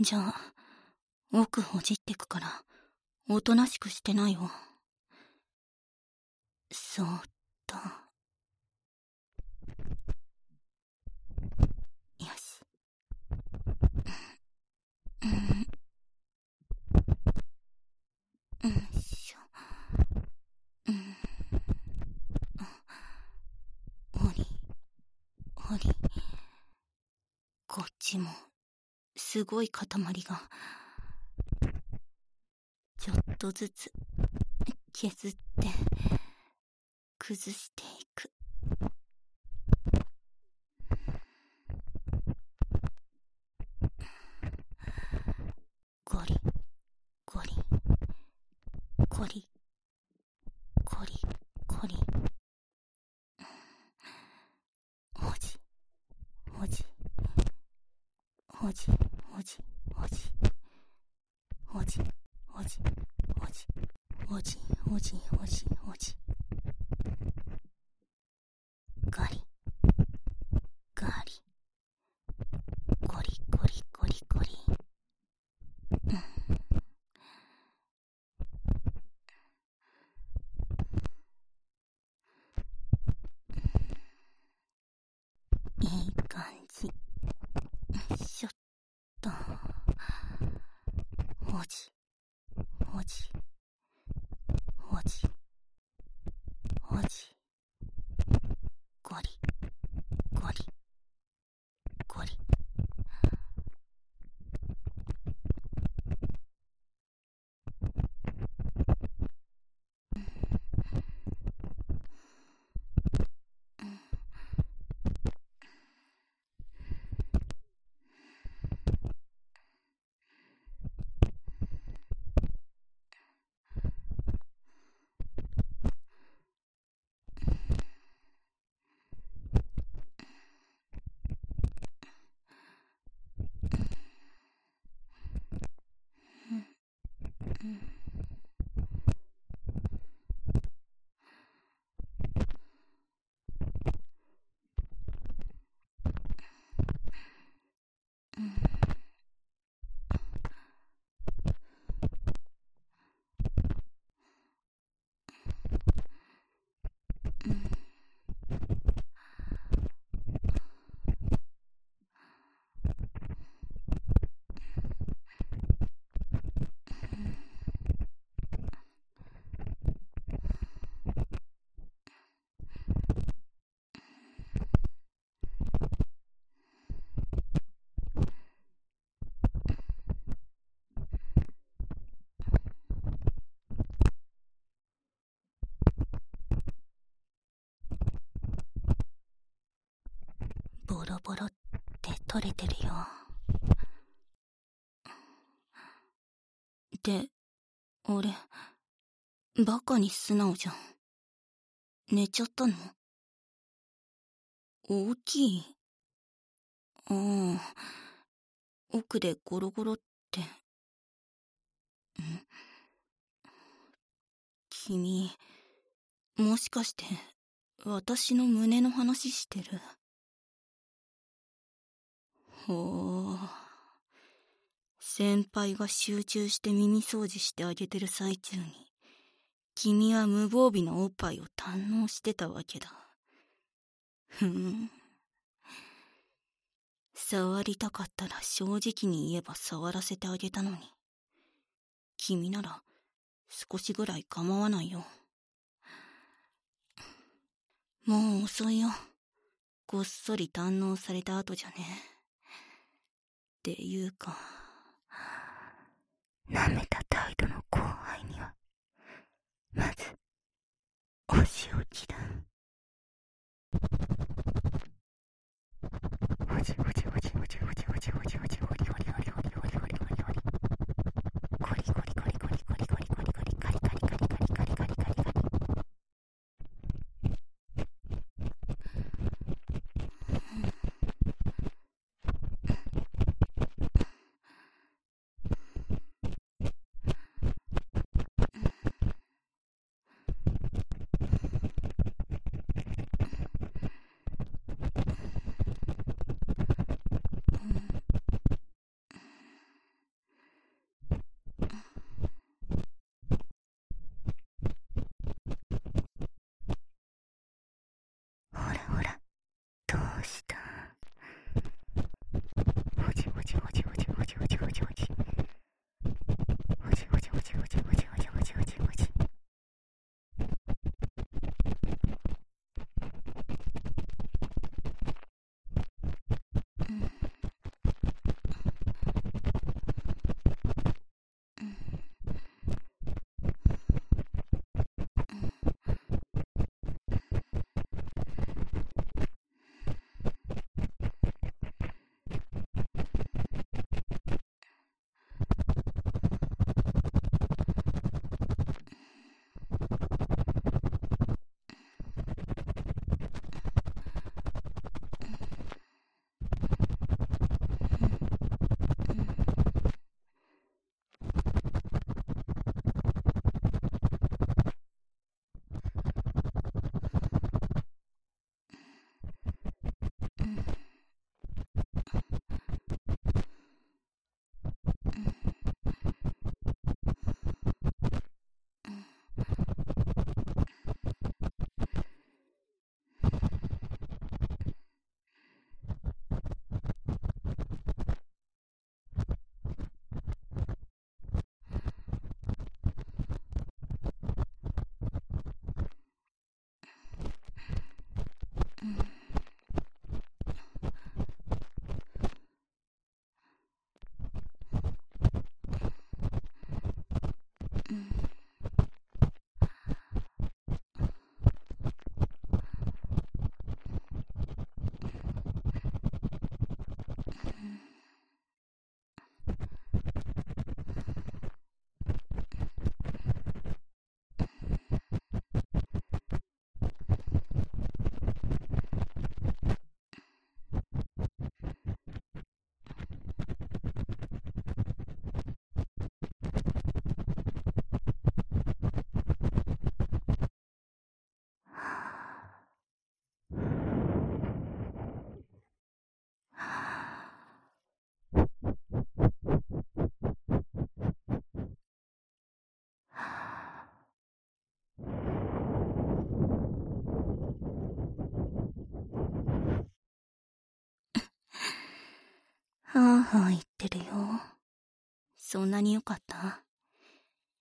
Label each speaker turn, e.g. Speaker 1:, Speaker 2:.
Speaker 1: じゃあ、奥ほじってくから、おとなしくしてないよ。そーっと。よし。しょ。ほり、ほり。こっちも、すごい塊が、ちょっとずつ、削って、崩していく。ゴリ、ゴリ、ゴリ、ゴリ、ゴリ。ほじ、ほじ、ほじ、ほじ、ほじ、ほじ、ほじ、ほじ、ほじ、ほじ、ほじ、ほじ。ガリ、ガリ、ゴリ、ゴリ、ゴリ、ゴリ。いい感じ。しょっと。ほじ、ほじ、ほじ、ほじ。ゴリ、ゴリ、ゴリ。ボロボロって取れてるよ。で、俺、バカに素直じゃん。寝ちゃったの？大きい？奥でゴロゴロって。君、もしかして、私の胸の話してる？ほー。先輩が集中して耳掃除してあげてる最中に、君は無防備なおっぱいを堪能してたわけだ。触りたかったら正直に言えば触らせてあげたのに。君なら少しぐらい構わないよ。もう遅いよ。こっそり堪能された後じゃね。っていうか、舐めた態度の後輩には、まず、お仕置きだ。ほじほじほじほじほじほじほじほじほりほりほりほりほりほりほりほり。ゴリゴリゴリゴリゴリゴリゴリゴリカリカリカリカリカリカリカリカリ。 はぁはぁ言ってるよ。そんなに良かった？